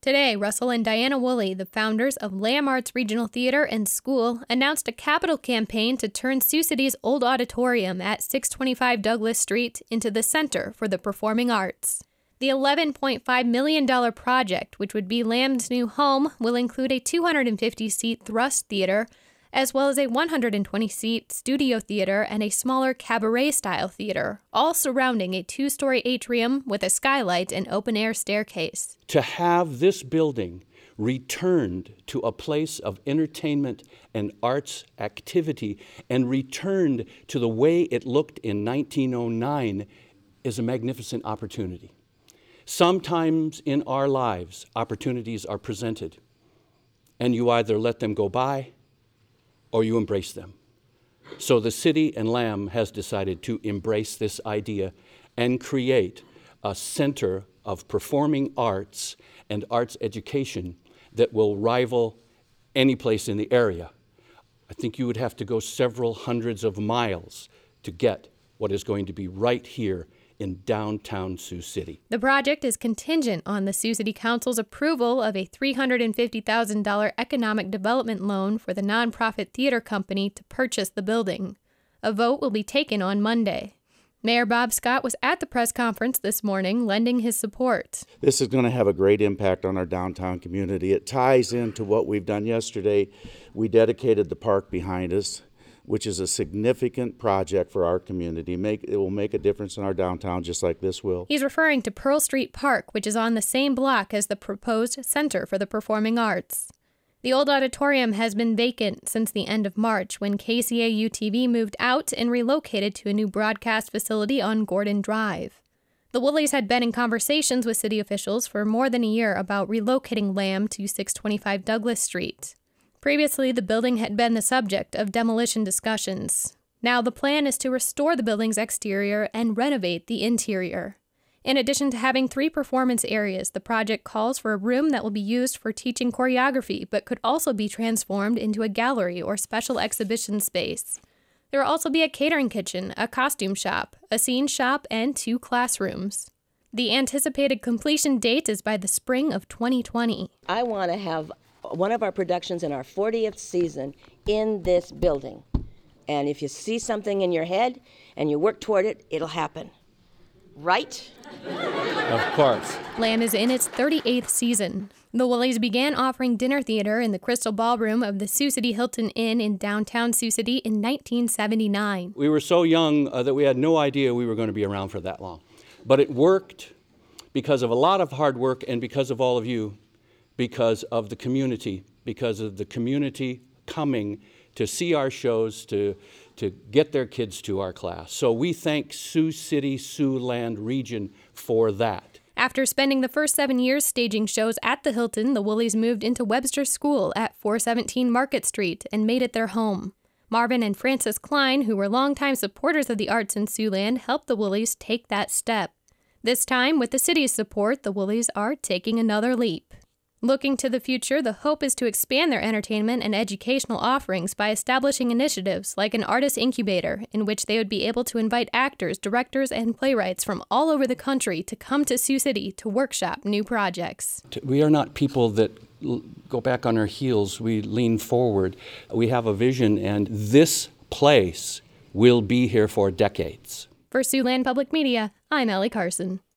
Today, Russell and Diana Woolley, the founders of Lamb Arts Regional Theater and School, announced a capital campaign to turn Sioux City's old auditorium at 625 Douglas Street into the Center for the Performing Arts. The $11.5 million project, which would be Lamb's new home, will include a 250-seat thrust theater, as well as a 120-seat studio theater and a smaller cabaret-style theater, all surrounding a 2-story atrium with a skylight and open-air staircase. To have this building returned to a place of entertainment and arts activity and returned to the way it looked in 1909 is a magnificent opportunity. Sometimes in our lives, opportunities are presented, and you either let them go by or you embrace them. So the city and Lamb has decided to embrace this idea and create a center of performing arts and arts education that will rival any place in the area. I think you would have to go several hundreds of miles to get what is going to be right here in downtown Sioux City. The project is contingent on the Sioux City Council's approval of a $350,000 economic development loan for the nonprofit theater company to purchase the building. A vote will be taken on Monday. Mayor Bob Scott was at the press conference this morning, lending his support. This is going to have a great impact on our downtown community. It ties into what we've done yesterday. We dedicated the park behind us, which is a significant project for our community. It will make a difference in our downtown just like this will. He's referring to Pearl Street Park, which is on the same block as the proposed Center for the Performing Arts. The old auditorium has been vacant since the end of March when KCAU-TV moved out and relocated to a new broadcast facility on Gordon Drive. The Woolleys had been in conversations with city officials for more than a year about relocating Lamb to 625 Douglas Street. Previously, the building had been the subject of demolition discussions. Now the plan is to restore the building's exterior and renovate the interior. In addition to having 3 performance areas, the project calls for a room that will be used for teaching choreography, but could also be transformed into a gallery or special exhibition space. There will also be a catering kitchen, a costume shop, a scene shop, and 2 classrooms. The anticipated completion date is by the spring of 2020. I want to have one of our productions in our 40th season in this building. And if you see something in your head and you work toward it, it'll happen. Right? Of course. Lamb is in its 38th season. The Woolleys began offering dinner theater in the Crystal Ballroom of the Sioux City Hilton Inn in downtown Sioux City in 1979. We were so young that we had no idea we were going to be around for that long. But it worked because of a lot of hard work and because of all of you, because of the community coming to see our shows, to get their kids to our class. So we thank Sioux City, Siouxland region for that. After spending the first 7 years staging shows at the Hilton, the Woolleys moved into Webster School at 417 Market Street and made it their home. Marvin and Frances Klein, who were longtime supporters of the arts in Siouxland, helped the Woolleys take that step. This time, with the city's support, the Woolleys are taking another leap. Looking to the future, the hope is to expand their entertainment and educational offerings by establishing initiatives like an artist incubator, in which they would be able to invite actors, directors, and playwrights from all over the country to come to Sioux City to workshop new projects. We are not people that go back on our heels. We lean forward. We have a vision, and this place will be here for decades. For Siouxland Public Media, I'm Ellie Carson.